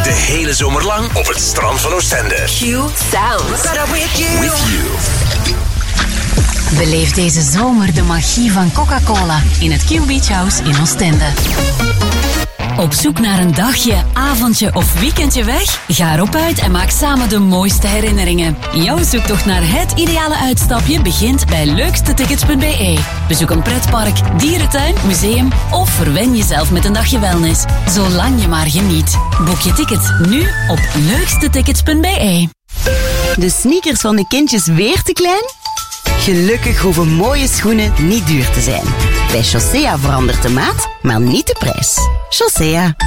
De hele zomer lang op het strand van Oostende. Q Sounds. With you. Beleef deze zomer de magie van Coca-Cola in het Q Beach House in Oostende. Op zoek naar een dagje, avondje of weekendje weg? Ga erop uit en maak samen de mooiste herinneringen. Jouw zoektocht naar het ideale uitstapje begint bij leukstetickets.be. Bezoek een pretpark, dierentuin, museum of verwen jezelf met een dagje wellness. Zolang je maar geniet. Boek je ticket nu op leukstetickets.be. De sneakers van de kindjes weer te klein? Gelukkig hoeven mooie schoenen niet duur te zijn. Bij Chaussea verandert de maat, maar niet de prijs. Chaussea.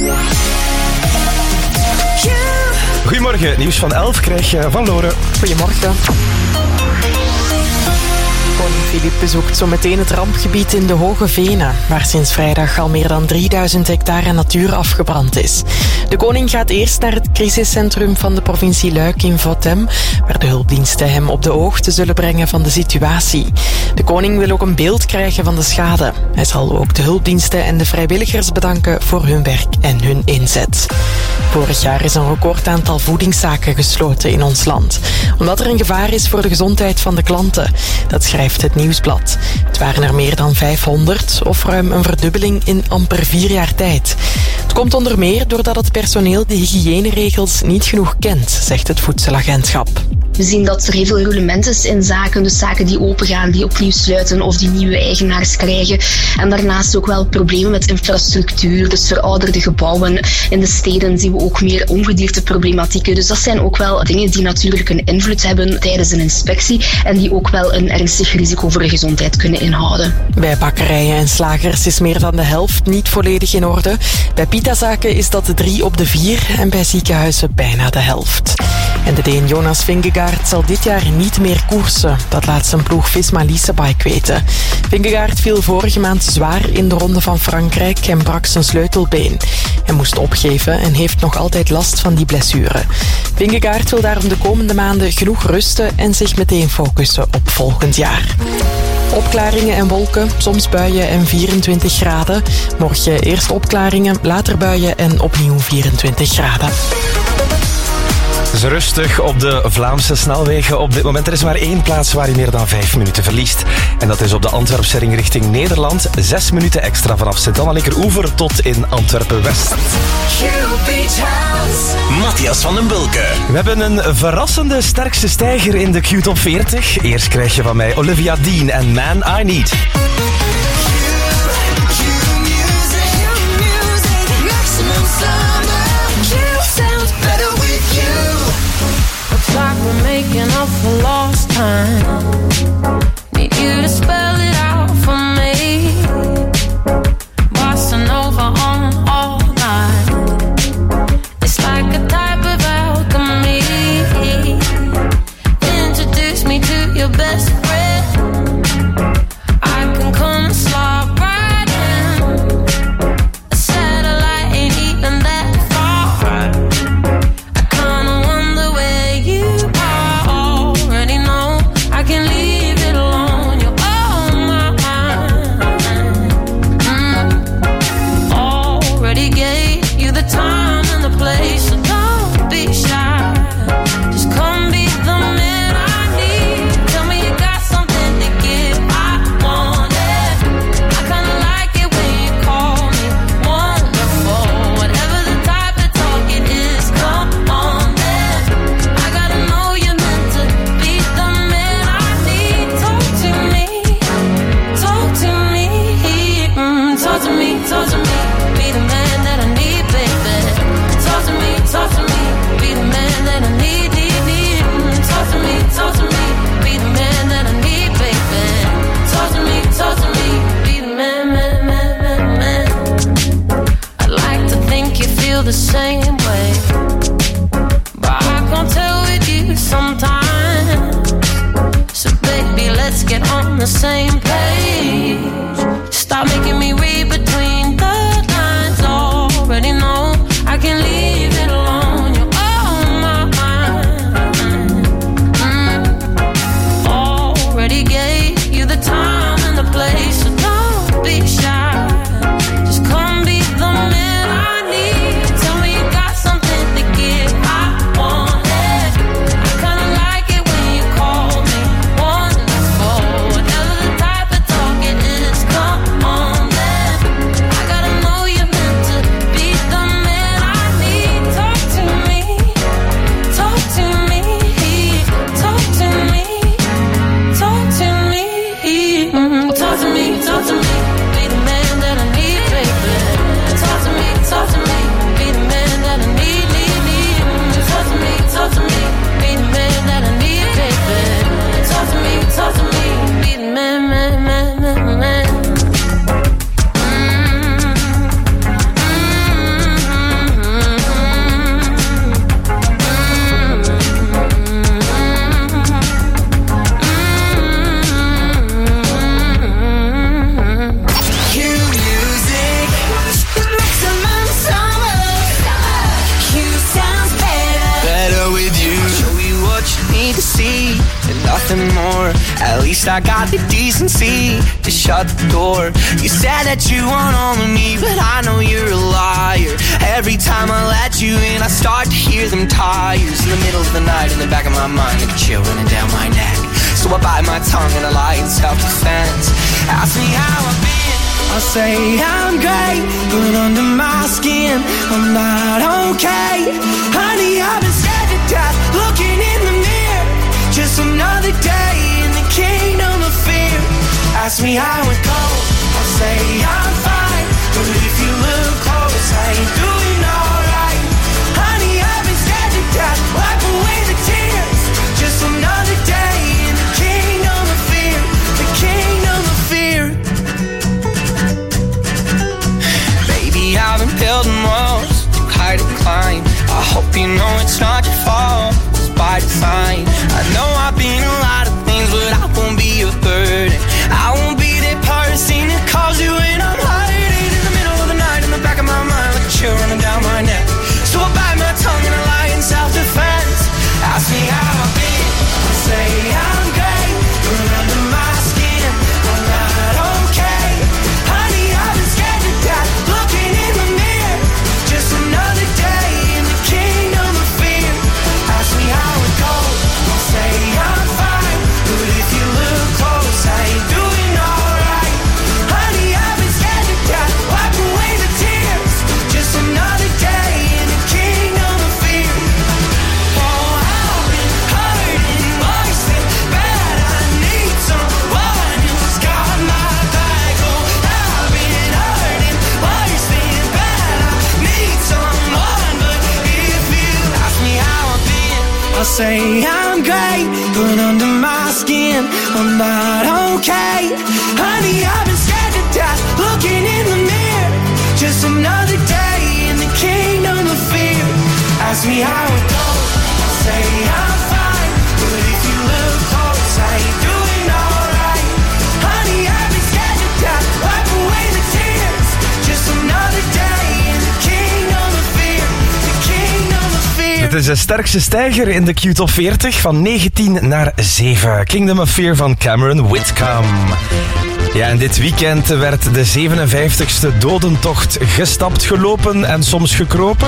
Goedemorgen, nieuws van 11 krijg je van Lore. Goedemorgen. Koning Filip bezoekt zo meteen het rampgebied in de Hoge Venen, waar sinds vrijdag al meer dan 3000 hectare natuur afgebrand is. De koning gaat eerst naar het crisiscentrum van de provincie Luik in Votem, waar de hulpdiensten hem op de hoogte zullen brengen van de situatie. De koning wil ook een beeld krijgen van de schade. Hij zal ook de hulpdiensten en de vrijwilligers bedanken voor hun werk en hun inzet. Vorig jaar is een recordaantal voedingszaken gesloten in ons land, omdat er een gevaar is voor de gezondheid van de klanten. Dat schrijft het Nieuwsblad. Het waren er meer dan 500, of ruim een verdubbeling in amper 4 jaar tijd. Het komt onder meer doordat het personeel de hygiëneregels niet genoeg kent, zegt het Voedselagentschap. We zien dat er heel veel roulement is in zaken, dus zaken die opengaan, die opnieuw sluiten of die nieuwe eigenaars krijgen. En daarnaast ook wel problemen met infrastructuur, dus verouderde gebouwen. In de steden zien we ook meer ongedierteproblematieken. Dus dat zijn ook wel dingen die natuurlijk een invloed hebben tijdens een inspectie en die ook wel een ernstig risico voor de gezondheid kunnen inhouden. Bij bakkerijen en slagers is meer dan de helft niet volledig in orde. Bij pitazaken is dat 3 op de 4 en bij ziekenhuizen bijna de helft. En de Deen Jonas Vingegaard zal dit jaar niet meer koersen. Dat laat zijn ploeg Visma Leasebike weten. Vingegaard viel vorige maand zwaar in de Ronde van Frankrijk en brak zijn sleutelbeen. Hij moest opgeven en heeft nog altijd last van die blessure. Vingegaard wil daarom de komende maanden genoeg rusten en zich meteen focussen op volgend jaar. Opklaringen en wolken, soms buien en 24 graden. Morgen eerst opklaringen, later buien en opnieuw 24 graden. Het is rustig op de Vlaamse snelwegen op dit moment. Er is maar 1 plaats waar je meer dan 5 minuten verliest. En dat is op de Antwerpse ring richting Nederland. 6 minuten extra vanaf Sint-Anna-Linkeroever tot in Antwerpen-West. Matthias van den Bulke. We hebben een verrassende sterkste stijger in de Q-top 40. Eerst krijg je van mij Olivia Dean en Man I Need. Looks like we're making up for lost time. Need you to spell it out for me. Bossa Nova on all night. It's like a type of alchemy. Introduce me to your best friend. I can come and slide right in. A satellite ain't even that far. I kinda wonder where you are. Already know I can leave it alone. You're on my mind. Already gave you the time and the place, so don't be shy. Just come be the man I need. Tell me you got something to give. I want it. I kinda like it when you call me wonderful. Whatever the type of talk it is, come on then. I gotta know you're meant to be the man I need. Talk to me, talk to me, talk to me, talk to me. Be the man that I need, baby. Talk to me, be the man that I need, need. Talk to me, be the man that I need, baby. Talk to me, be the man, man. I'd like to think you feel the same way, but I can't tell with you sometimes. So baby, let's get on the same page. Stop making me read between the lines. Already know I can leave it alone. You're on my mind. Already gave you the time and the place, so don't be shy. Just come be the man I need. Tell me you got something need to see and nothing more. At least I got the decency to shut the door. You said that you want all of me, but I know you're a liar. Every time I let you in, I start to hear them tires in the middle of the night. In the back of my mind, like a chill running down my neck. So I bite my tongue and I lie in self-defense. Ask me how I've been, I'll say I'm great, but under my skin I'm not okay. Honey, I've been scared to death, looking in the mirror. Just another day in the kingdom of fear. Ask me how it goes, I'll say I'm fine, but if you look close, I ain't doing alright. Honey, I've been scared to death, wipe away the tears. Just another day in the kingdom of fear. The kingdom of fear. Baby, I've been building walls too high to climb. I hope you know it's not your fault, it's by design. I know I've been a lot of things, but I won't be a burden. I won't be that person that calls you when I'm hiding in the middle of the night. In the back of my mind, like a chill running down my neck. So I bite my tongue and I lie in self-defense. Ask me how I've been, I say I'm great, but under my skin I'm not okay. Honey, I've been scared to death, looking in the mirror. Just another day in the kingdom of fear. Ask me how it goes, I'll say I'm fine, but if you look close, I ain't doing alright. Honey, I've been scared to death, wipe away the tears. Just another day in the kingdom of fear. Oh, I've been hurting worse than bad. I need someone who's got my back. Oh, I've been hurting worse than bad. I need someone, but if you ask me how I've been, I'll say I'm great, but under my skin I'm not okay. Honey, I've been scared to death, looking in the mirror. Just another day in the kingdom of fear. Ask me how it goes, I'll say I'm fine, but if you look close, I ain't doing alright. Honey, I've been scared to death, wipe away the tears. Just another day in the kingdom of fear. The kingdom of fear. Het is de sterkste stijger in de Q-top 40 van 19 naar 7. Kingdom of Fear van Cameron Whitcomb. Ja, en dit weekend werd de 57ste dodentocht gestapt, gelopen en soms gekropen.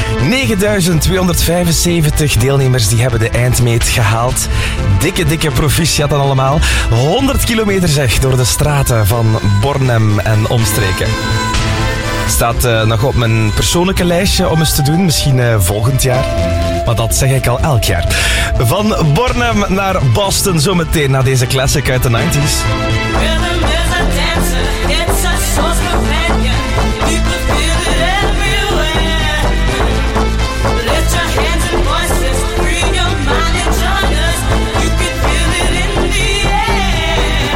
9.275 deelnemers die hebben de eindmeet gehaald. Dikke proficiat dan allemaal. 100 kilometer zeg, door de straten van Bornem en omstreken. Staat nog op mijn persoonlijke lijstje om eens te doen, misschien volgend jaar. Maar dat zeg ik al elk jaar. Van Bornem naar Boston zometeen na deze classic uit de 90s. Rhythm is a dancer, it's a soul's companion. You can feel it everywhere. Lift your hands and voices, free your mind and join us. You can feel it in the air.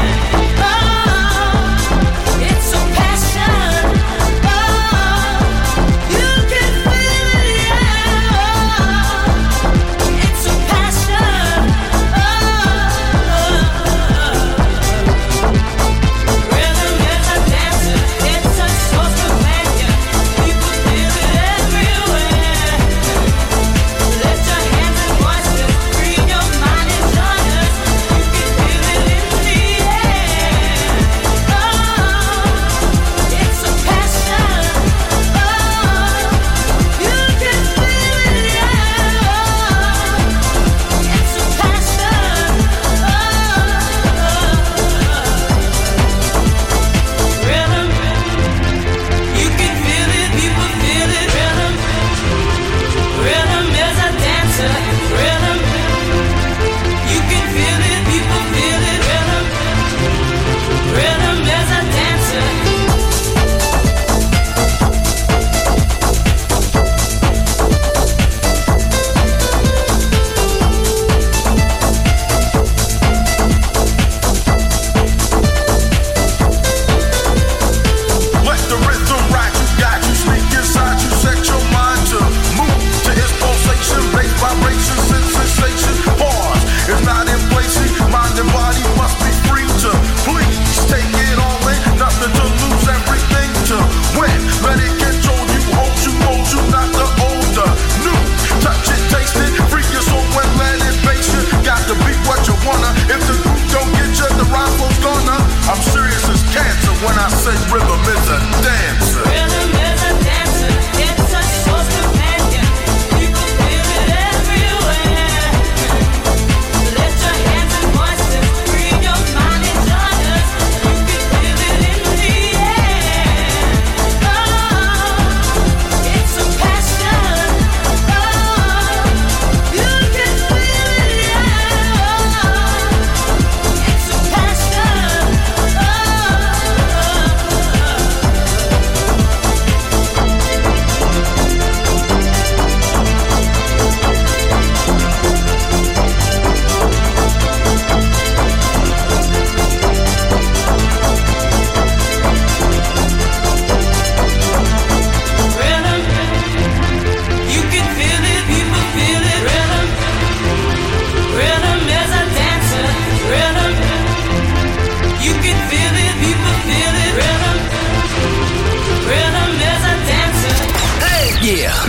Oh, it's a passion. Oh, you can feel it, yeah. It's a passion. Oh. Rhythm is a dancer.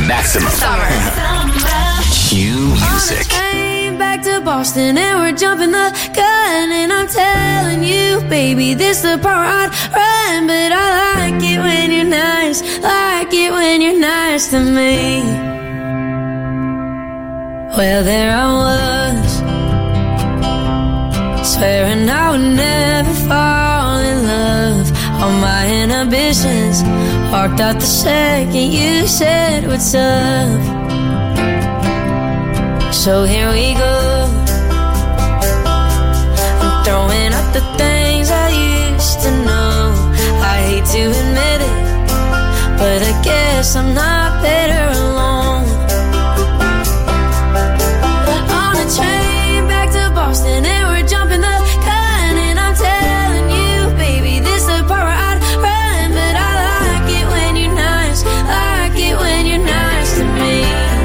maximum. Summer. Cue music. Came back to Boston and we're jumping the gun, and I'm telling you, baby, this the part I'd run, but I like it when you're nice, like it when you're nice to me. Well, there I was, swearing I would never fall in love. All my inhibitions walked out the second you said what's up. So here we go, I'm throwing up the things I used to know. I hate to admit it, but I guess I'm not better alone. On a train back to Boston and we're jumping the gun, and I'm telling you, baby, this the part where I'd run, but I like it when you're nice, like it when you're nice to me.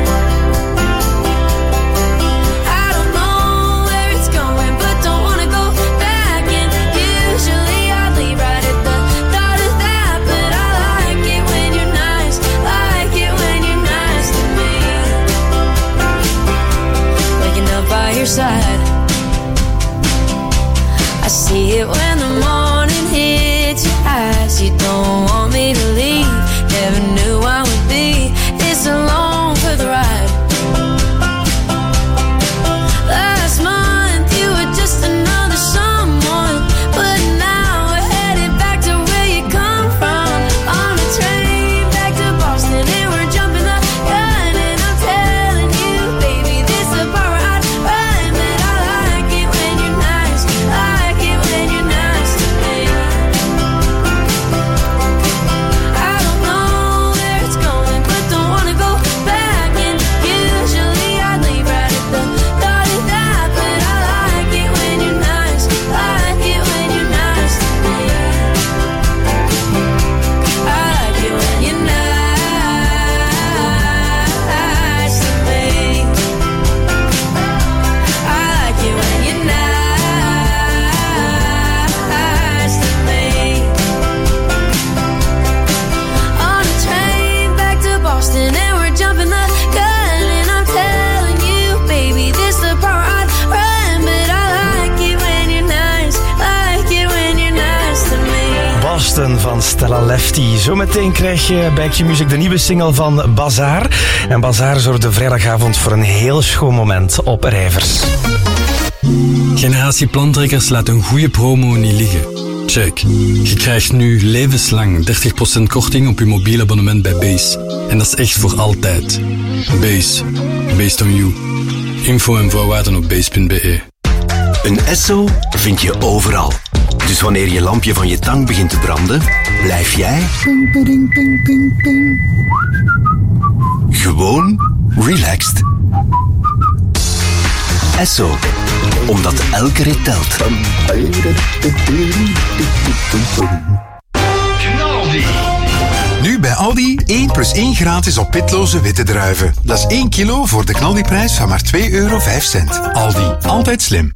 Your side, I see it when the morning hits your eyes. You don't want me to leave, never knew I would be this alone for the ride. Last month you were just another someone, but now we're headed back to where you come from. On a train back to Boston and we're jumping the gun, and I'm telling you, baby, this is the part where I'd run. Van Stella Lefty. Zometeen krijg je bij Q-Music de nieuwe single van Bazaar. En Bazaar zorgde vrijdagavond voor een heel schoon moment op Rijvers. Generatie Plantrekkers laat een goede promo niet liggen. Check. Je krijgt nu levenslang 30% korting op je mobiel abonnement bij Base. En dat is echt voor altijd. Base. Based on you. Info en voorwaarden op base.be. Een Esso vind je overal. Dus wanneer je lampje van je tang begint te branden, blijf jij gewoon relaxed. Esso, omdat elke rit telt. Nu bij Aldi 1 plus 1 gratis op pitloze witte druiven. Dat is 1 kilo voor de knaldiprijs van maar €2,05. Aldi, altijd slim.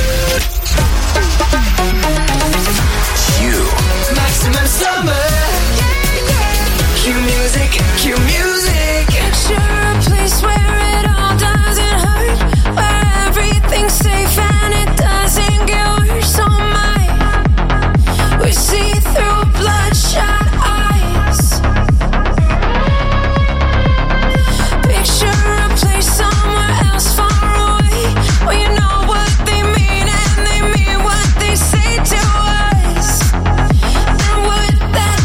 Maximum summer. Q-Music, Q-Music. Picture a place where it all doesn't hurt, where everything's safe and it doesn't get worse. Oh my, we see through bloodshot eyes. Picture a place somewhere else far away, where you know what they mean and they mean what they say to us. Would that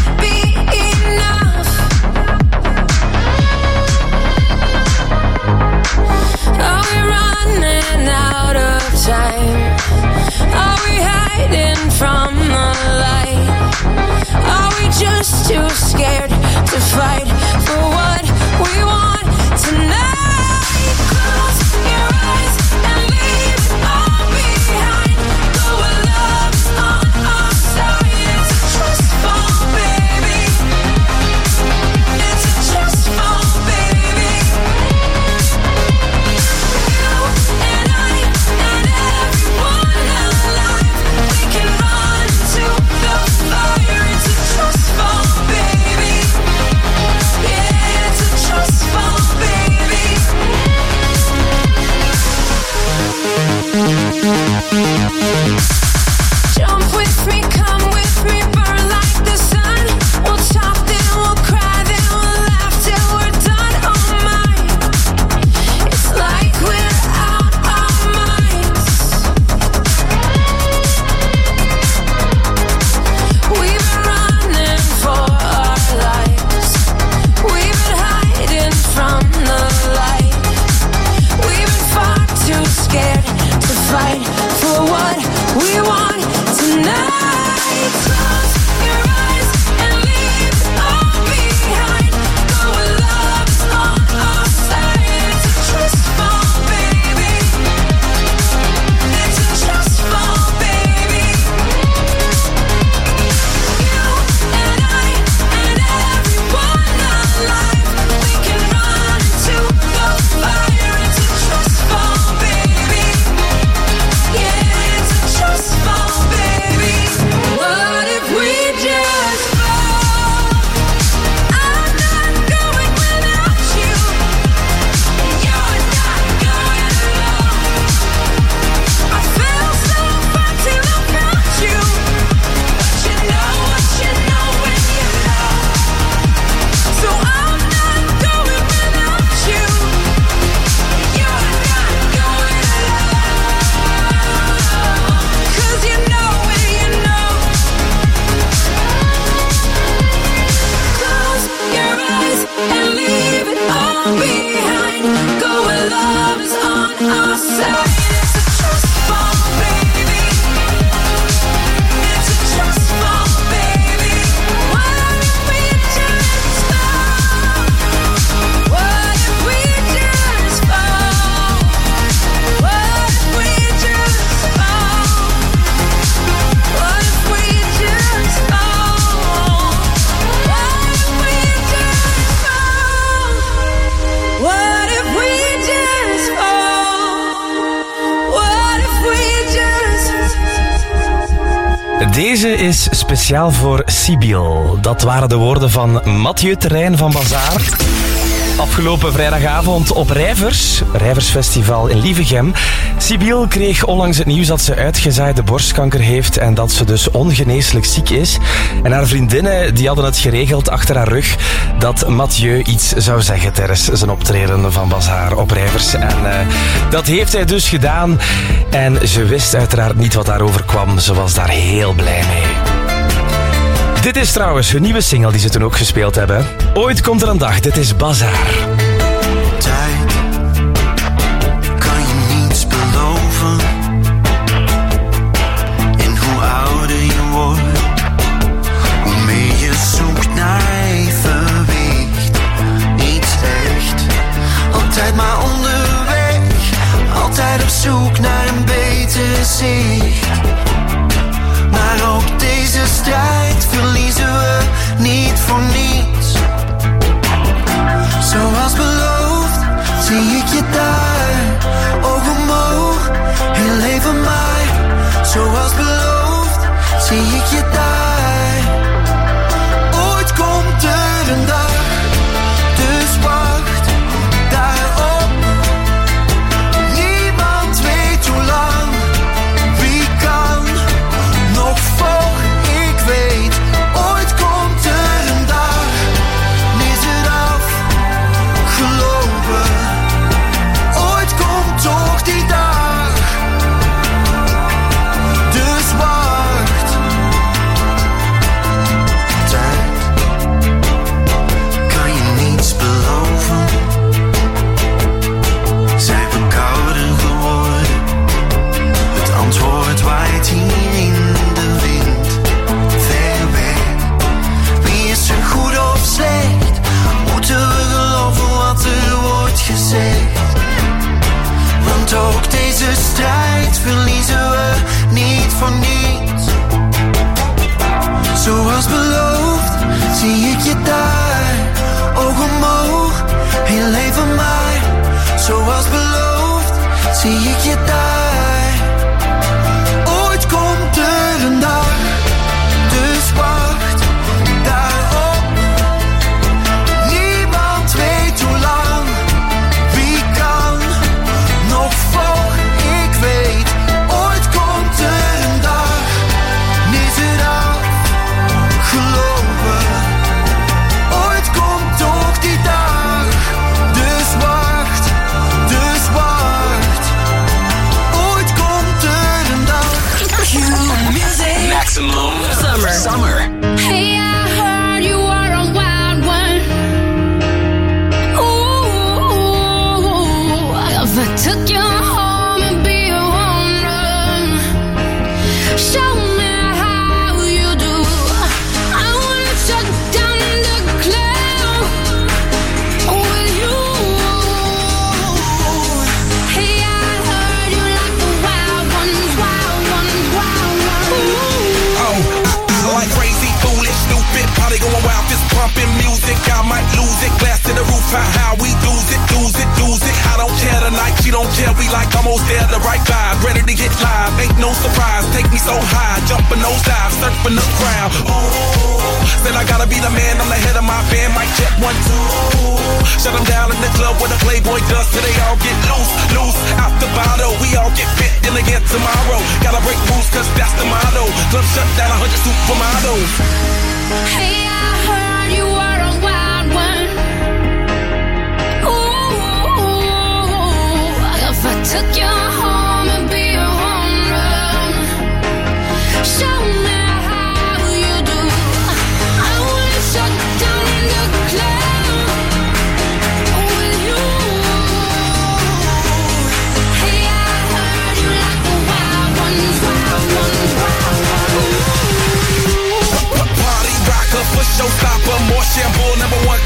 Deze is speciaal voor Sibyl. Dat waren de woorden van Mathieu Terrein van Bazaar. Afgelopen vrijdagavond op Rijversfestival in Lievegem. Sibyl kreeg onlangs het nieuws dat ze uitgezaaide borstkanker heeft en dat ze dus ongeneeslijk ziek is. En haar vriendinnen die hadden het geregeld achter haar rug dat Mathieu iets zou zeggen tijdens zijn optreden van Bazaar op Rijvers. En dat heeft hij dus gedaan. En ze wist uiteraard niet wat daarover kwam. Ze was daar heel blij mee. Dit is trouwens hun nieuwe single die ze toen ook gespeeld hebben. Ooit komt er een dag, dit is Bazaar. Tijd, kan je niets beloven. En hoe ouder je wordt, hoe meer je zoekt naar evenwicht. Iets echt, altijd maar onderweg. Altijd op zoek naar een beter zicht. Maar ook deze strijd verliezen we niet voor niets. Zoals beloofd zie ik je daar, ogen omhoog, heel even maar. Zoals beloofd zie ik je daar. Ooit komt er een dag, dus wacht daarop. Niemand weet hoe lang, wie kan nog voor ik weet. Ooit komt er een dag, is het afgelopen. Ooit komt toch die dag, dus wacht. Tijd, kan je niets beloven. Zijn we kouder geworden? Het antwoord waait hier in de wind, ver weg. Wie is er goed of slecht? Moeten we geloven wat er wordt gezegd? Want ook deze strijd verliezen we niet voor niets. Zoals beloofd zie ik je daar, ogen omhoog, heel even maar. Zoals beloofd zie ik je daar. Ooit komt er een dag, dus wacht daarop. Niemand weet hoe lang, wie kan nog voor ik weet. Ooit komt er een dag, is het afgelopen. Ooit komt toch die dag, dus wacht, dus wacht. Ooit komt er een dag. Music. Maximum Summer. Hey, I heard you were a wild one. Ooh, if I took you home and be a home run, show me how you do. I wanna shut down the club with you. Hey, I heard you like the wild ones, wild ones, wild ones. Like crazy, foolish, stupid, party going wild, fist pumping music. I might lose it, glass to the roof, how we lose it, lose it, lose it. I don't care tonight, she don't care, we like almost there, the right vibe, ready to get live. Ain't no surprise, take me so high, jumping those dives, surfing the crowd. Oh, said I gotta be the man, I'm the head of my band, mic check 1, 2. Shut them down in the club where the Playboy does, till they all get loose, loose, out the bottle. We all get fit, then again tomorrow. Gotta break rules, cause that's the motto. Club shut down, 100 supermodels. Hey, I heard you were a wild one. Ooh, if I took you home and be a home run, show me how you do. I wanna shut down the club with you.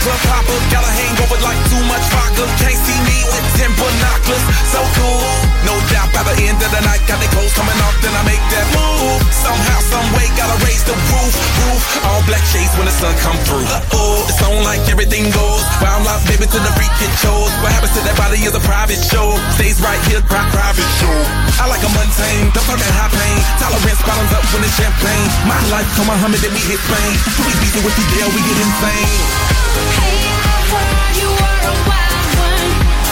club hopper, got a hangover like too much vodka. Can't see me with 10 binoculars, so cool. No doubt by the end of the night, got the clothes coming off, then I make that move. Somehow, some way, gotta raise the roof. All black shades when the sun come through. It's on like everything goes. Wild life, baby, to the freak it shows. What happens to that body is a private show. Stays right here, private show. I like a mundane, don't fuck that high pain. Tolerance bottoms up when it's champagne. My life, come Muhammad, then we hit Spain. We beat it with the deal, we get insane. Hey, I heard you were a wild one.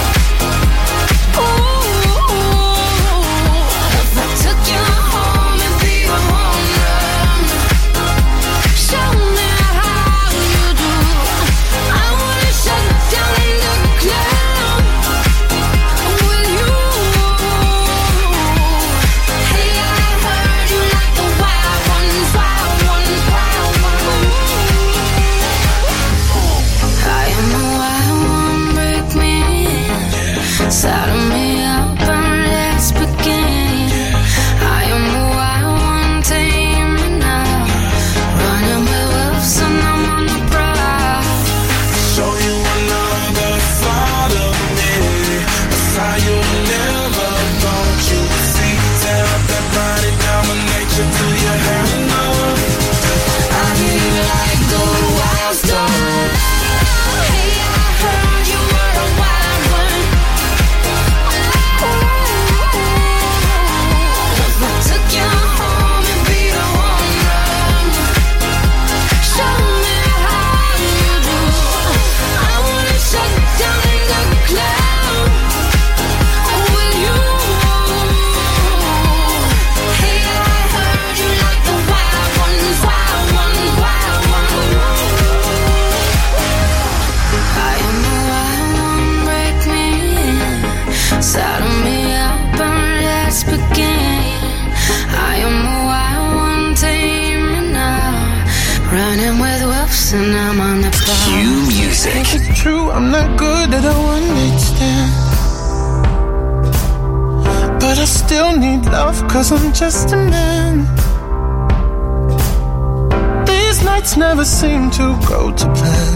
Ooh, if I took you home and be a home run, show me how you do. I wanna shut down the club with you. Hey, I heard you like the wild ones, wild ones, wild ones. I am a wild one, break me in. Saddle me up and let's begin. I am a wild one, tame me now. Running with wolves and I'm on the prowl. Show you another side of me, a side you never thought you'd see. Tear up that body, dominate you till you have enough. I feel like the wild star. Hey, I heard you were a wild one. If I took you home and beat a home run, show me how you do. I wanna shut down the club with you. Hey, I heard you like the wild ones, wild ones, wild ones. I am a wild one, break me in. Saddle me up and let's begin. I am a wild one, tame me now. Running with wolves and I'm on the prowl. Cue music. It's true, I'm not good at a one-night stand, but I still need love, cause I'm just a man. These nights never seem to go to plan.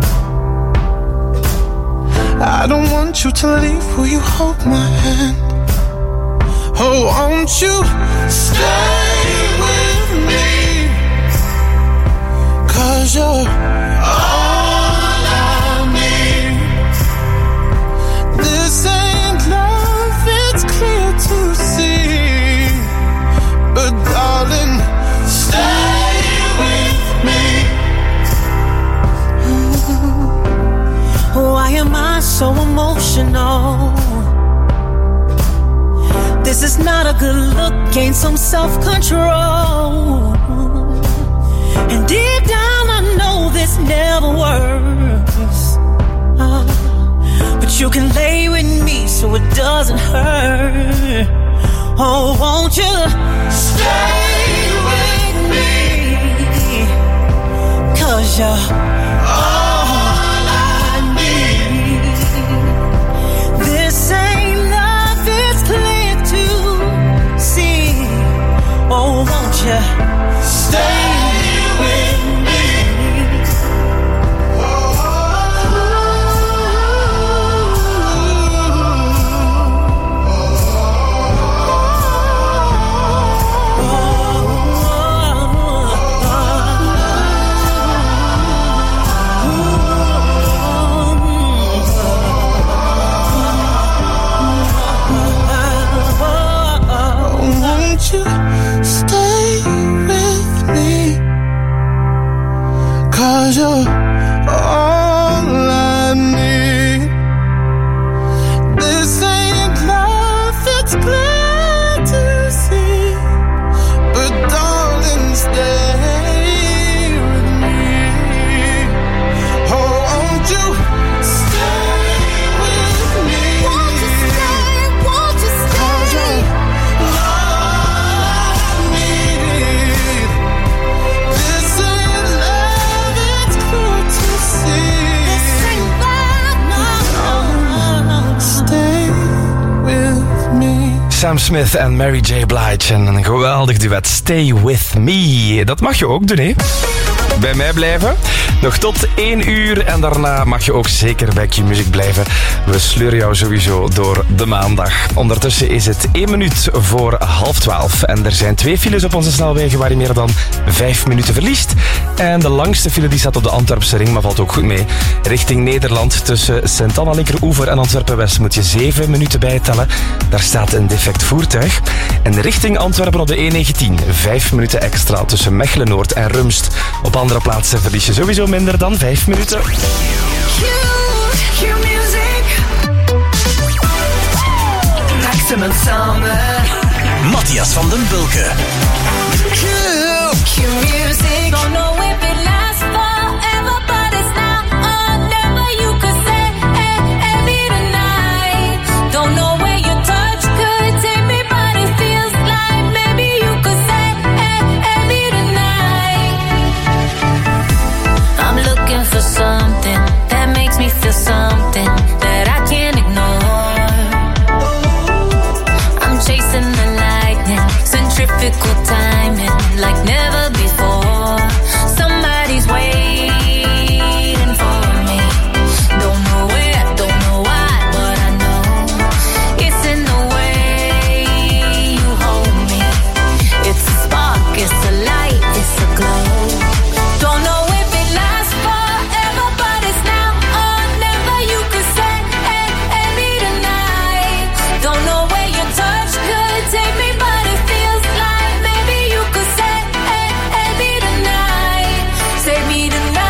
I don't want you to leave, will you hold my hand? Oh, won't you stay with me? Cause you're all I need. This ain't love, it's clear to see. But darling, stay with me. Why am I so emotional? This is not a good look, gain some self-control. And deep down I know this never works. But you can lay with me so it doesn't hurt. Oh, won't you stay with me? Cause you're all I need. This ain't love, it's clear to see. Oh, won't you stay with me? Won't you stay with me? Cause you're all I need. This ain't love, it's clear to see. But darling, stay with me. Oh, won't you stay with me? Won't you stay? Won't you stay? 'Cause you're all I need. This ain't love, it's clear to see. This ain't love, no. Stay with me. Sam Smith en Mary J. Blige en een geweldig duet. Stay With Me. Dat mag je ook doen, hè? bij mij blijven. Nog tot 1 uur en daarna mag je ook zeker bij Q-Music blijven. We sleuren jou sowieso door de maandag. Ondertussen is het 1 minuut voor 11:30 en er zijn 2 files op onze snelwegen waar je meer dan 5 minuten verliest. En de langste file die staat op de Antwerpse ring, maar valt ook goed mee. Richting Nederland tussen Sint-Anna Linkeroever en Antwerpen-West moet je 7 minuten bijtellen. Daar staat een defect voertuig. En richting Antwerpen op de E19 5 minuten extra tussen Mechelen-Noord en Rumst. Op andere plaatsen verlies je sowieso minder dan 5 minuten. Maximum Summer. Matthias van den Bulke. Q-Music. Don't know if it lasts forever, but it's now or never. You could say every tonight. Don't know where your touch could take me, but it feels like maybe you could say every tonight. I'm looking for something that makes me feel something that I can't ignore. I'm chasing the lightning, centrifugal timing, like never before. Somebody's waiting for me. Don't know where, don't know why, but I know it's in the way you hold me. It's a spark, it's a light, it's a glow. Don't know if it lasts forever, but it's now or never. You could say every tonight. Don't know where your touch could take me, but it feels like maybe you could say every tonight. Save me tonight.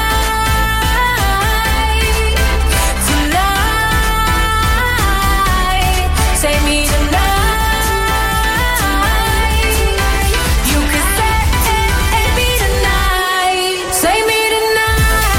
Tonight. Save me tonight. You could say every tonight. Save me tonight.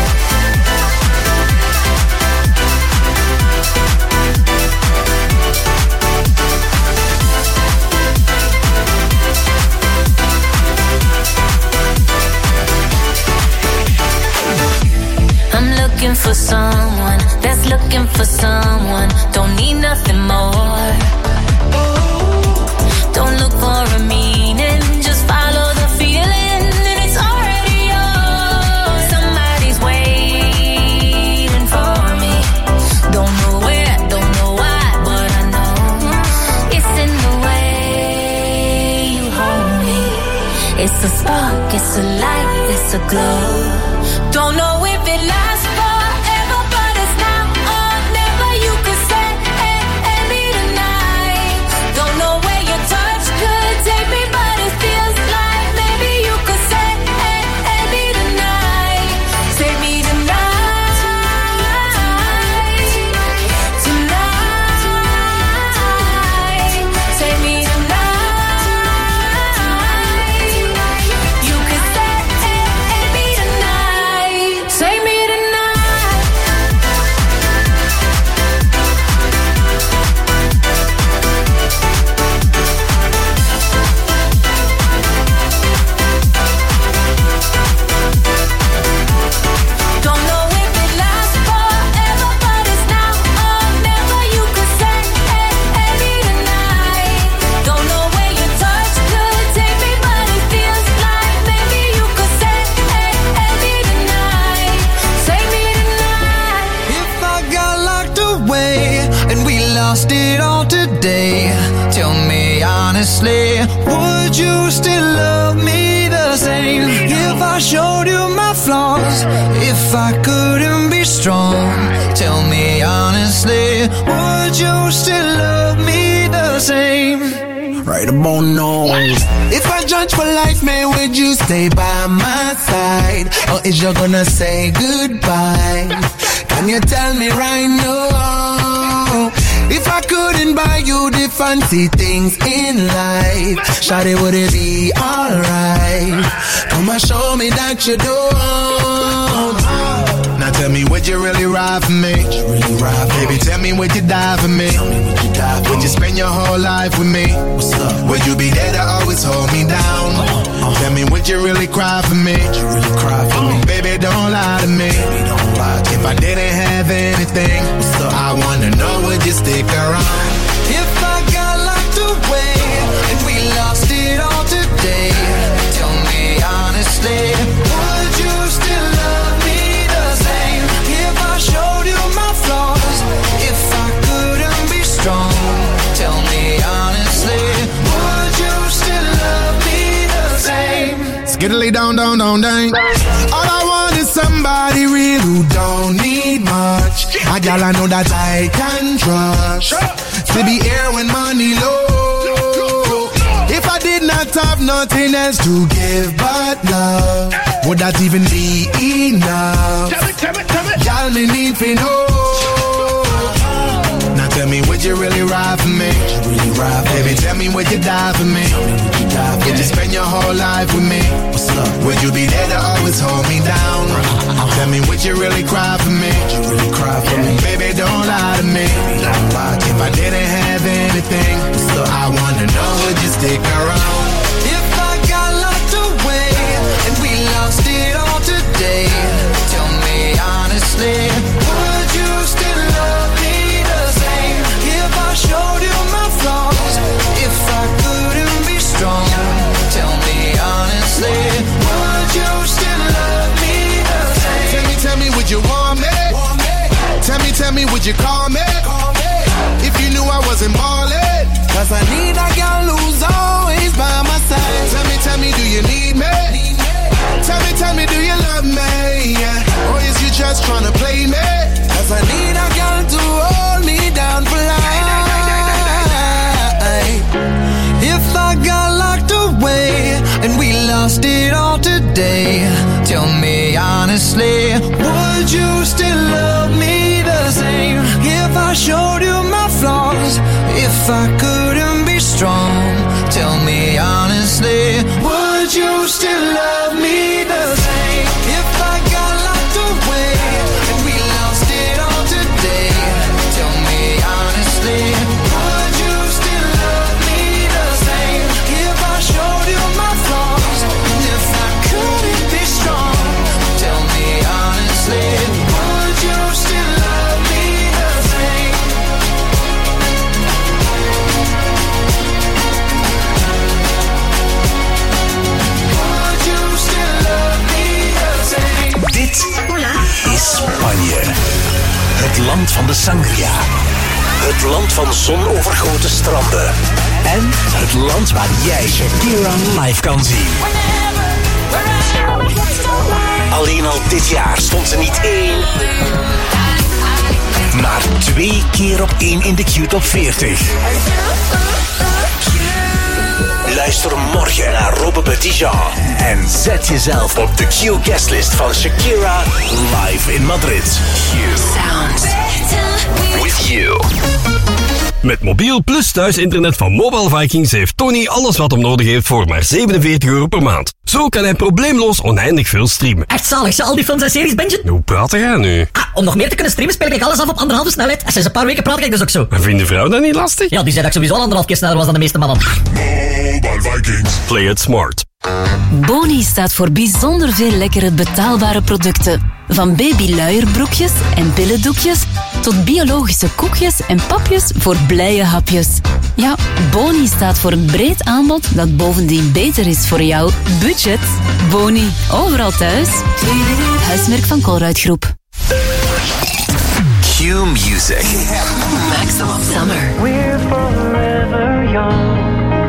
I'm looking for someone that's looking for someone. Don't need nothing more. Don't look for a meaning, just follow the feeling, and it's already yours. Somebody's waiting for me. Don't know where, don't know why, but I know it's in the way you hold me. It's a spark, it's a light, it's a glow. Don't know if it lasts forever, but it's now or never. You could say every tonight. Don't know where your touch could take me, but it feels like maybe you could say every tonight. Save me tonight. Tonight. Save me tonight. You could say every tonight. Save me tonight. Don't know if it lasts forever, but it's now or never. You could say every tonight. Don't know where your touch could take me, but it feels like maybe you could say every tonight. Save me tonight. If I got locked away and we lost it all today, tell me honestly, would you still love me the same? If I showed you my flaws, if I couldn't be strong, tell me honestly, would you still love me the same? Right about now. If I judge for life, man, would you stay by my side? Or is you gonna say goodbye? Can you tell me right now? If I couldn't buy you the fancy things in life, shawty, would it be alright? Come and show me that you don't. Now tell me, would you really ride for me? Baby, tell me, would you die for me? Would you spend your whole life with me? Would you be there to always hold me down? Tell me, would you really cry for me? Baby, don't lie to me. If I didn't have anything, I wanna know, would you stick around? If I got locked away and we lost it all today, tell me honestly, would you Get it lay down, down, down, down. All I want is somebody real who don't need much. A gal I know that I can trust. To be here when money low. If I did not have nothing else to give but love, would that even be enough? Tell me. Y'all me need to know. Now tell me, would you really ride for me? Baby, tell me, would you die for me? Would you spend your whole life with me? Would you be there to always hold me down? Tell me, would you really cry for me? Baby, don't lie to me. If I didn't have anything, I wanna know, would you stick around? If I got locked away and we lost it all today, tell me honestly, would you still love me the same? If I showed you my flaws, if I couldn't be strong, tell me honestly, would you still love me the same? Tell me, would you want me? Tell me, would you call me? If you knew I wasn't ballin', cause I need a girl who's always by my side. Tell me, do you need me? Tell me, do you love me? Yeah. Or is you just tryna play me? Cause I need a girl to hold me down for life. If I got locked away and we lost it all today, tell me honestly, would you still love me the same? If I showed you my flaws, if I couldn't be strong, tell me honestly, would you still love me the same? If I got locked away and we lost it all today, tell me honestly, would you still love me the same? If I showed you my flaws, and if I couldn't be strong, tell me honestly, would you still love me the same? Would you still love me the same? Dit is Spanje. Het land van de sangria. Het land van zonovergoten stranden. En het land waar jij Shakira live kan zien. Alleen al dit jaar stond ze niet 1, maar 2 keer op 1 in de Q-top 40. Luister morgen naar Robbe Petitjean en zet jezelf op de Q-guestlist van Shakira live in Madrid. Q Sounds with you. Met mobiel plus thuisinternet van Mobile Vikings heeft Tony alles wat hem nodig heeft voor maar €47 per maand. Zo kan hij probleemloos oneindig veel streamen. Echt zalig, zo al die films en series, Benji. Hoe praat jij nu? Om nog meer te kunnen streamen speel ik alles af op 1,5 snelheid. En sinds een paar weken praat ik dus ook zo. En vindt de vrouw dat niet lastig? Ja, die zei dat ik sowieso 1,5 keer sneller was dan de meeste mannen. Mobile Vikings. Play it smart. Boni staat voor bijzonder veel lekkere betaalbare producten. Van babyluierbroekjes en billendoekjes tot biologische koekjes en papjes voor blije hapjes. Ja, Boni staat voor een breed aanbod dat bovendien beter is voor jouw budget. Boni, overal thuis. Huismerk van Colruyt-groep. Q Music. Maximum Summer. We're forever young.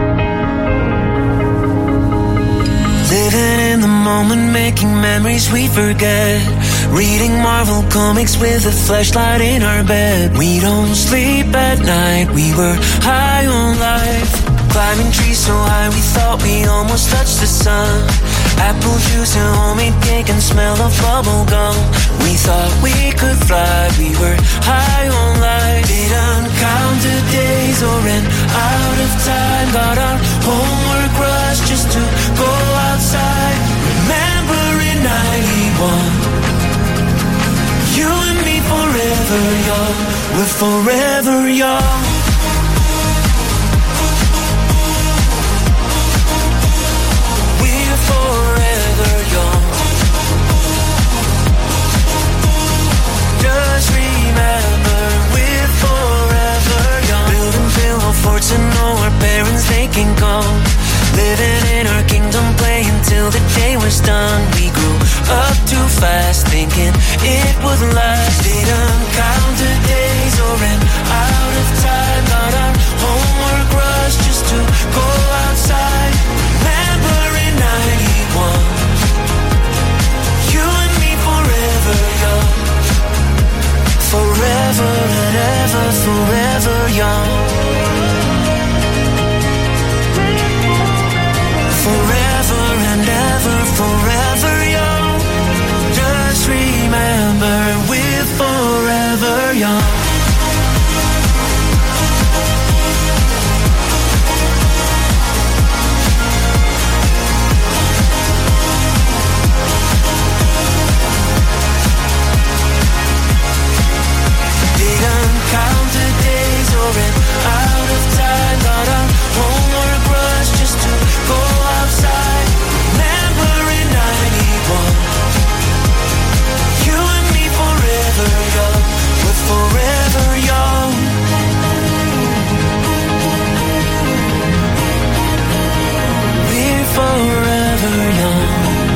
Living in the moment, making memories we forget. Reading Marvel comics with a flashlight in our bed. We don't sleep at night, we were high on life. Climbing trees so high we thought we almost touched the sun. Apple juice and homemade cake and smell of bubble gum. We thought we could fly, we were high on life. Didn't count the days or ran out of time. Got our homework rush just to go outside. Remember in 91, you and me forever young. We're forever young. Forever young. Just remember we're forever young. Building pillow forts and know our parents they can come. Living in our kingdom, playing till the day was done. We grew up too fast, thinking it would last. Didn't count the days or ran out of time. Got our homework rush just to go outside. Remember in 91, young. Forever and ever, forever young. Just remember we're forever young. Didn't count the days or ran out of time. Got a homework rush just to go outside. Remember in 91, you and me forever young. We're forever young. We're forever young.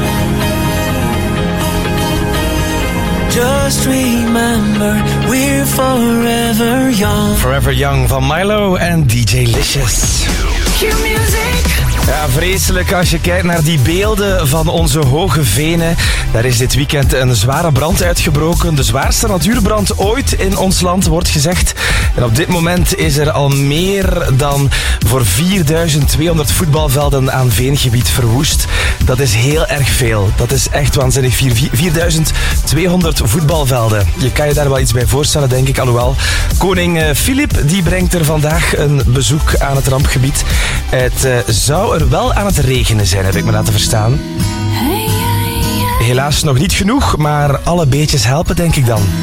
Just remember, we're forever young. Forever Young van Milo en DJ Licious. Ja, vreselijk als je kijkt naar die beelden van onze hoge venen. Daar is dit weekend een zware brand uitgebroken. De zwaarste natuurbrand ooit in ons land, wordt gezegd. En op dit moment is er al meer dan voor 4200 voetbalvelden aan veengebied verwoest. Dat is heel erg veel. Dat is echt waanzinnig. 4200 voetbalvelden. Je kan je daar wel iets bij voorstellen, denk ik. Alhoewel, koning Filip die brengt er vandaag een bezoek aan het rampgebied. Het zou er wel aan het regenen zijn, heb ik me laten verstaan. Helaas nog niet genoeg, maar alle beetjes helpen, denk ik dan.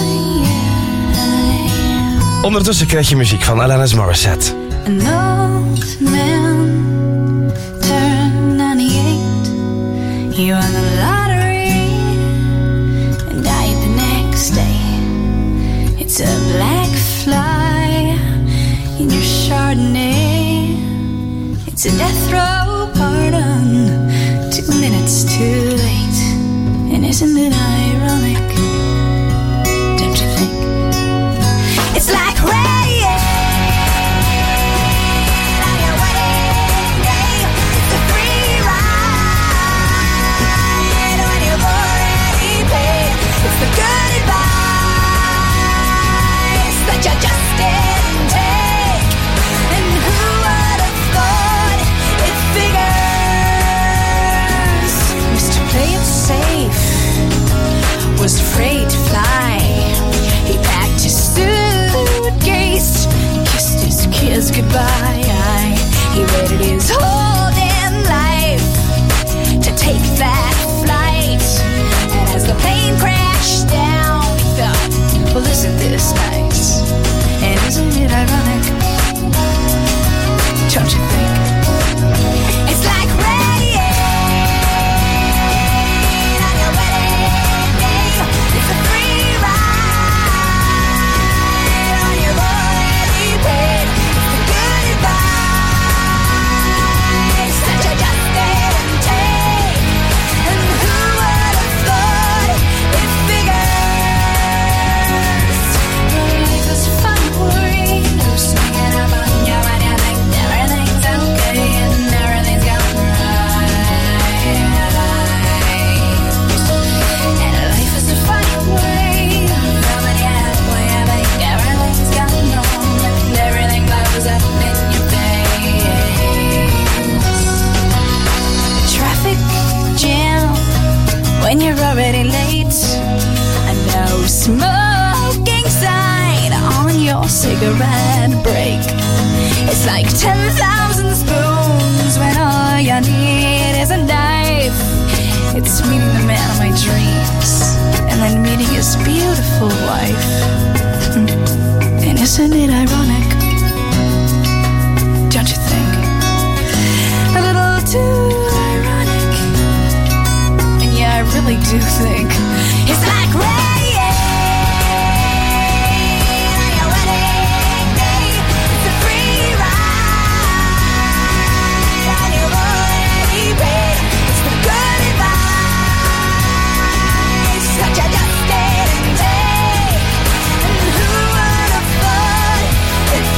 Ondertussen krijg je muziek van Alanis Morissette. An old man turned 98. He won the lottery and died the next day. It's a black fly in your Chardonnay. It's a death row pardon, 2 minutes too late. And isn't it ironic? Don't you think? It's like rain on your wedding day. It's a free ride when you've already paid. It's the good advice that you just didn't take. And who would have thought it figures? Used to play it safe, was afraid to fly. He packed his suitcase, kissed his kids goodbye. He waited his whole damn life to take that flight. And as the plane crashed down, he thought, well, isn't this nice? And isn't it ironic? Don't you think? It's like rain on your wedding day. It's a free ride when you've already paid. It's the good advice that you just didn't take. And who would have thought it figures? Life is fun, worried, sneaking up on you when you think everything's okay and everything's going right. And life is a funny way, coming halfway, I think everything's going wrong and everything blows up in your face. Traffic jam when you're already late. A no smoking sign on your cigarette break. It's like 10,000 spoons when all you need is a knife. It's meeting the man of my dreams and then meeting his beautiful wife. And isn't it ironic? Don't you think? A little too ironic. And yeah, I really do think it's like rain on your wedding day. It's a free ride on your already paid. It's the good advice that you just didn't take. And who would have thought it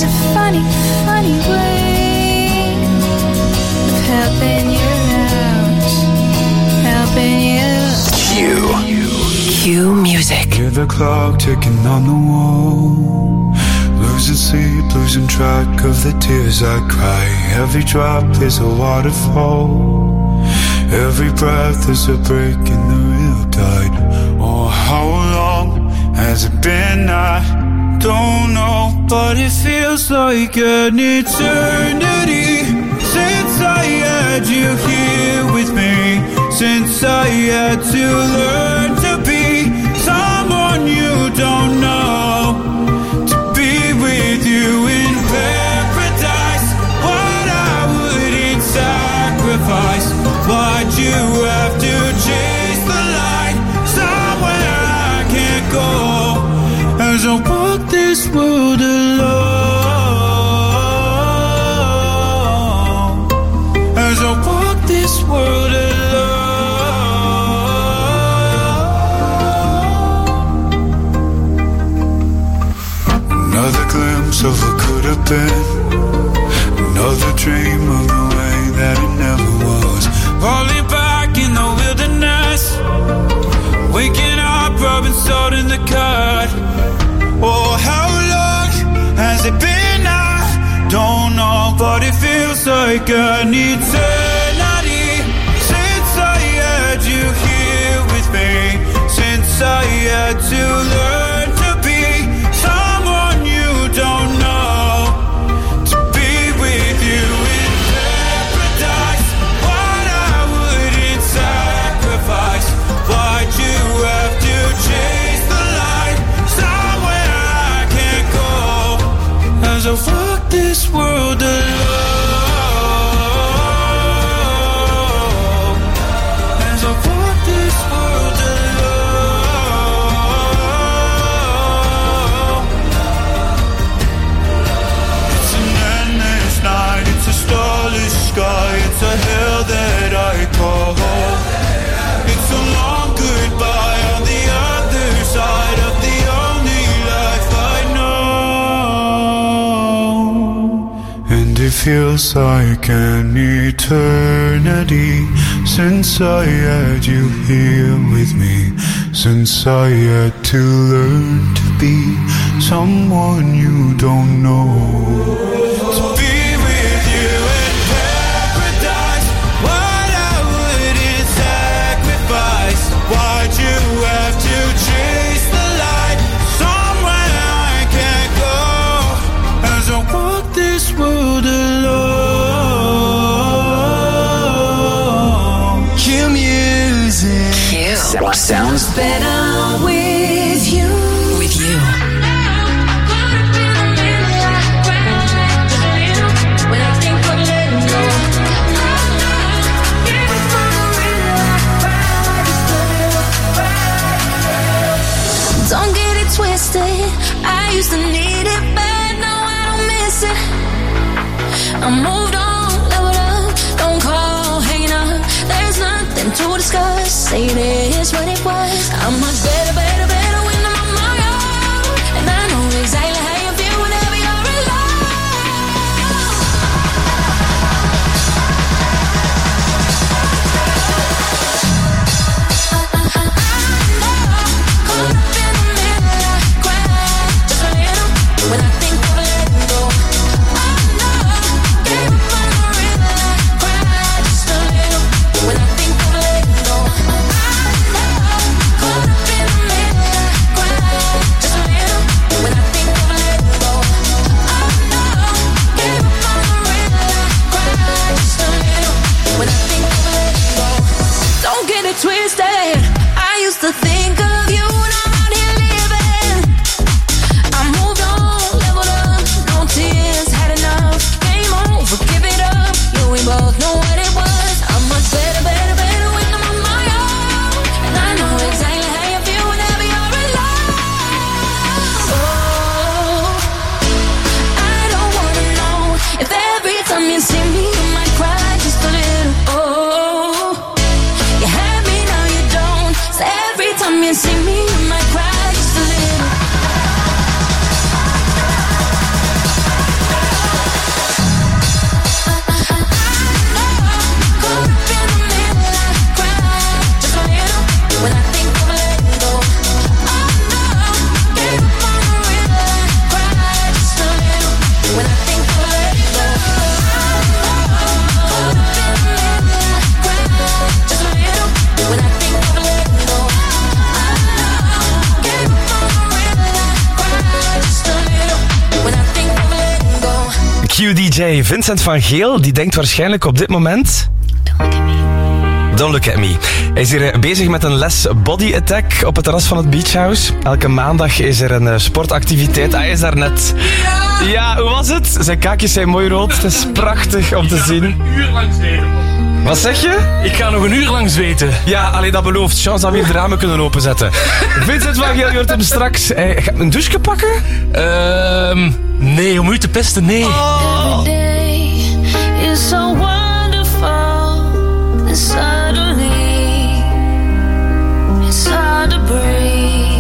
a funny, funny way of helping you out, helping you. Q Music. Hear the clock ticking on the wall. Losing sleep, losing track of the tears I cry. Every drop is a waterfall. Every breath is a break in the real tide. Oh, how long has it been? I don't know, but it feels like an eternity since I had you here with me. Since I had to learn to be someone you don't know, to be with you in paradise. What I wouldn't sacrifice. Why'd you have to chase the light somewhere I can't go? As I walk this world alone, as I walk this world alone. Another glimpse of what could have been, another dream of the way that it never was. Falling back in the wilderness, waking up, rubbing salt in the cut. Oh, how long has it been? I don't know, but it feels like an eternity since I had you here with me. Since I had to learn to be someone you don't know, to be with you in paradise. What I wouldn't sacrifice. Why'd you have to chase the light somewhere I can't go? As I walk this world alone, as I walk this world alone. It's an endless night, it's a starless sky, it's a hell that I call home. It's a long goodbye on the other side of the only life I know. And it feels like an eternity since I had you here with me. Since I had to learn to be someone you don't know. To be with you in paradise. What I wouldn't sacrifice. Why'd you have to chase the light somewhere I can't go? As I walk this world alone. Q Music. Q sounds better with you. With you. Don't get it twisted. I used to need it, but now I don't miss it. I moved on, leveled up, don't call, hanging up. There's nothing to discuss. Say it is what it was. I'm much better, better, better when I'm on my own. And I know exactly how you feel whenever you're alone. When I think of letting go, I know, gave up on the river, cry just a little. When I think of letting go, I know, caught up in the middle, cry just a little. When I think of letting go, I know, gave up on the river, cry just a little. When I think of letting go, don't get it twisted. I used to think of you when I'm out here living. I moved on, leveled up, no tears, had enough. Game over, give it up. You, we both know what it was. I'm much better, better, better when I'm on my own. And I know exactly how you feel whenever you're alone. Oh, I don't wanna know if every time you see me you might cry just a little. Oh, you had me, now you don't. So every time you see me you might cry just a little. QDJ Vincent van Geel, die denkt waarschijnlijk op dit moment... Don't look at me. Hij is hier bezig met een les Body Attack op het terras van het Beach House. Elke maandag is er een sportactiviteit. Hij is daar net. Ja, hoe was het? Zijn kaakjes zijn mooi rood. Het is prachtig om te zien. Ik ga nog een uur lang zweten. Wat zeg je? Ik ga nog een uur lang zweten. Ja, alleen dat belooft. Chance dat we hier de ramen kunnen openzetten. Vincent van Geel, je hoort hem straks. Ga je een douche pakken? Nee, om u te pesten, nee. Every day is so wonderful, and suddenly it's hard to breathe.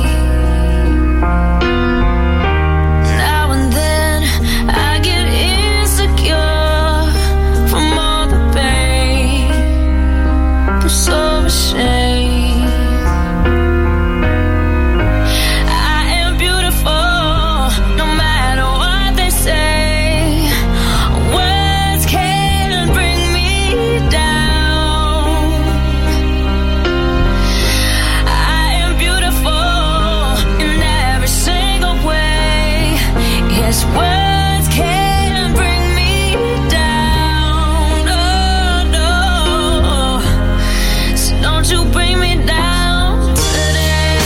Now and then I get insecure from all the pain. I'm so ashamed. I am beautiful, no matter what they say. Words can't bring me down. I am beautiful in every single way. Yes, words can't bring me down. Oh no, so don't you bring me down today.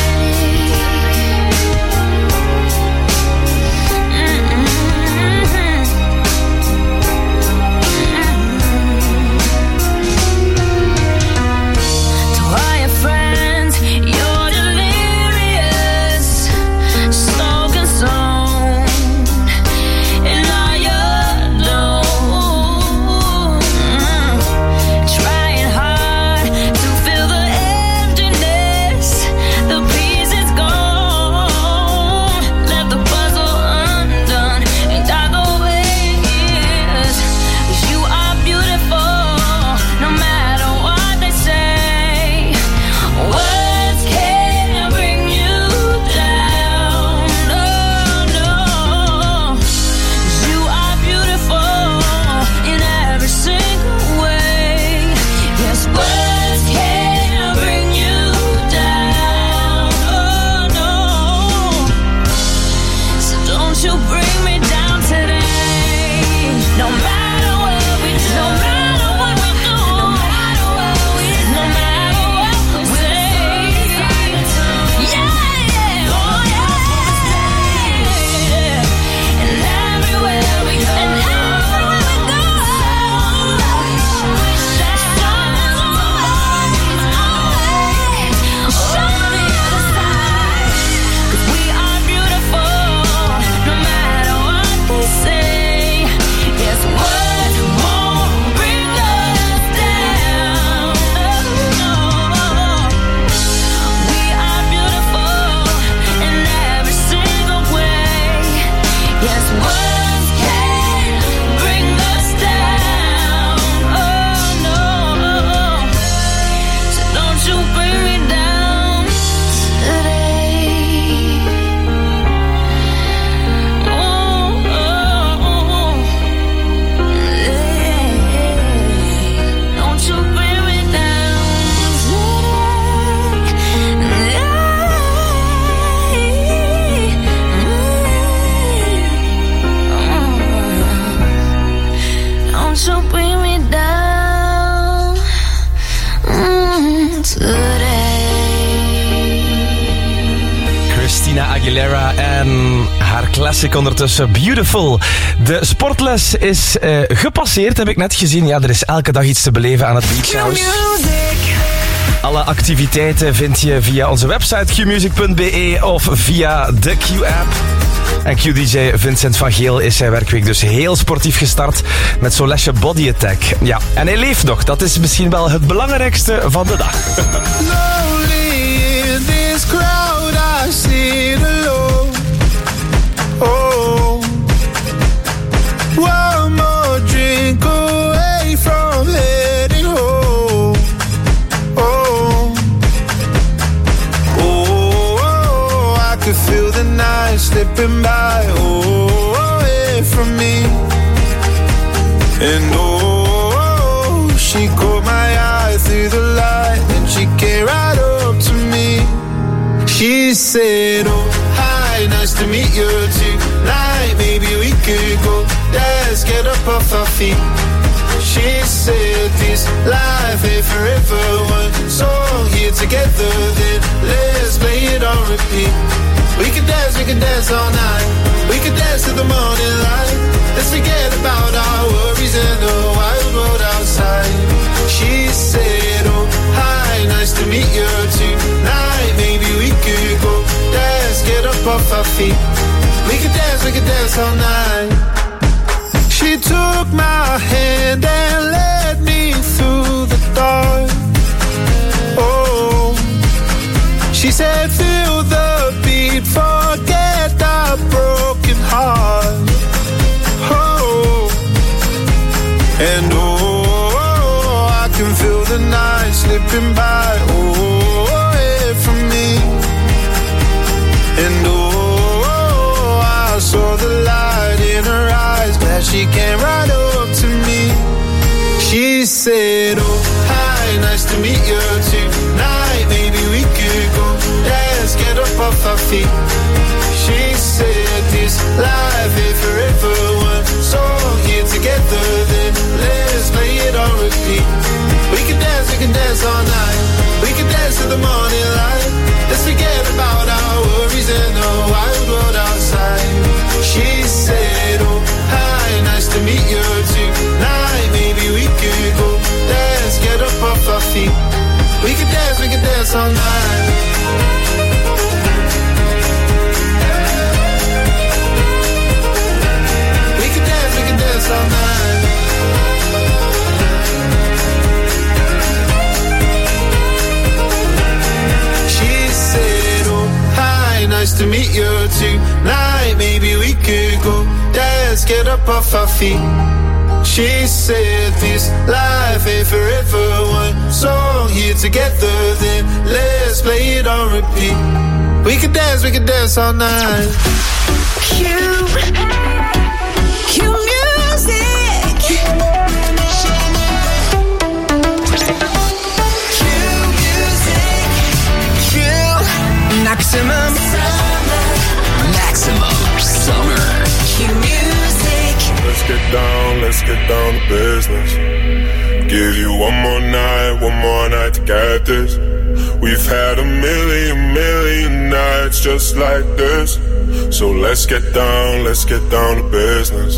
To all your friends, you're delirious, so consumed in all your doom. Trying hard to fill the emptiness, the pieces gone, left the puzzle undone, ain't that the way it is? 'Cause you are beautiful, no matter what they say. Words can't bring you down, no, no. 'Cause you are beautiful in every single way. Yes, words can't bring you down, oh no. So don't you bring me down today. No matter what we do, no matter what we do, no matter what we do, no matter what we say. Yeah, oh yeah. And everywhere we go, and everywhere we go, shine on the other side. 'Cause we are beautiful, no matter what they say. Yes, words won't bring us down. No, we are beautiful in every single way. Yes, words can't bring us down. Oh no, so don't you bring me down today. Don't you bring me down today. Don't you bring me down today. Christina Aguilera en haar classic ondertussen Beautiful. De sportles is gepasseerd, heb ik net gezien. Ja, er is elke dag iets te beleven aan het Beach House. Alle activiteiten vind je via onze website qmusic.be of via de Q-app. En QDJ Vincent van Geel is zijn werkweek dus heel sportief gestart met zo'n lesje Body Attack. Ja, en hij leeft nog. Dat is misschien wel het belangrijkste van de dag. Lonely in this crowd, I sit alone. Oh, one more drink away from heading home. Oh, oh, I could feel the night slipping by. Oh, away from me. And oh, she caught my eye through the light, and she came right up to me. She said, oh, hi, nice to meet you tonight. Maybe we could go, let's get off our feet. She said this life ain't forever. One song here together, then let's play it on repeat. We can dance all night. We can dance to the morning light. Let's forget about our worries and the wild world outside. She said, oh, hi, nice to meet you tonight. Maybe we could go dance, get up off our feet. We can dance all night. She took my hand and led me through the dark. Oh, she said, feel the beat, forget the broken heart. Oh, and oh, I can feel the night slipping by. Oh, away from me. And oh, I saw the light in her eyes. Glad she came right up to me. She said, oh, hi, nice to meet you tonight. Maybe we could go dance, get up off our feet. She said this life ain't forever. One song here together, then let's play it on repeat. We can dance all night. We can dance to the morning light. Let's forget about our worries and the wild world outside. She said, oh, hi, nice to meet you tonight. Maybe we could go dance, get up off our feet. We can dance all night. We can dance all night. She said, oh, hi, nice to meet you tonight. Maybe we could go dance, get up off our feet. She said this life ain't forever. One song here together, then let's play it on repeat. We can dance all night. Q music. Q music. Q Maximum Summer. Q music. Let's get down to business. Give you one more night to get this. We've had a million nights just like this. So let's get down to business.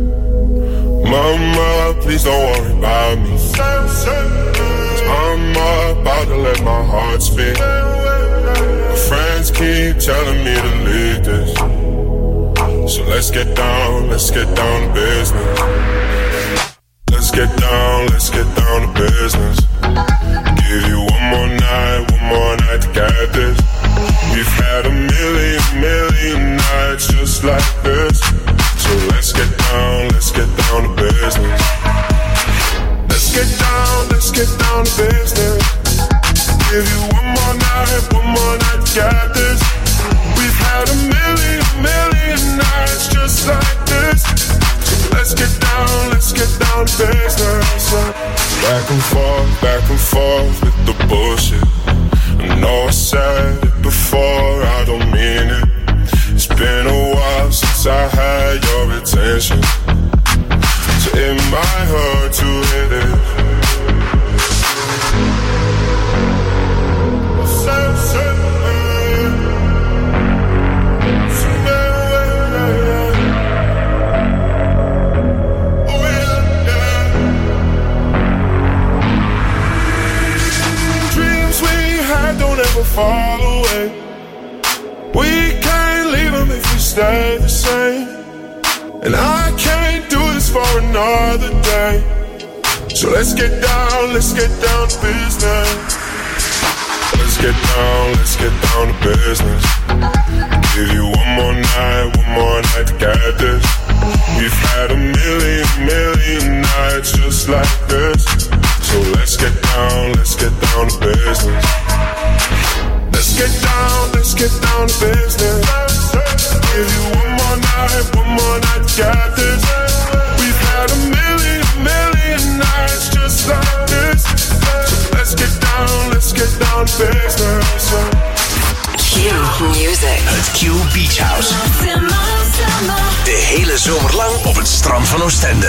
Mama, please don't worry about me. 'Cause I'm about to let my heart speak. My friends keep telling me to leave this. So let's get down to business. Let's get down to business. Give you one more night to get this. We've had a million nights just like this. So let's get down to business. Let's get down to business. Give you one more night to get this. We've had a million nights just like this. So let's get down to business. Back and forth with the bullshit. I know I said it before, I don't mean it. It's been a while since I had your attention. So it might hurt to hit it. Fall away. We can't leave them if we stay the same. And I can't do this for another day. So let's get down to business. Let's get down to business. Give you one more night to get this. We've had a million nights just like this. So let's get down to business. Let's get down to business. Give you one more night to get this. We've had a million nights just like this. So let's get down to business. Q Music. Het Q Beach House. De hele zomer lang op het strand van Oostende.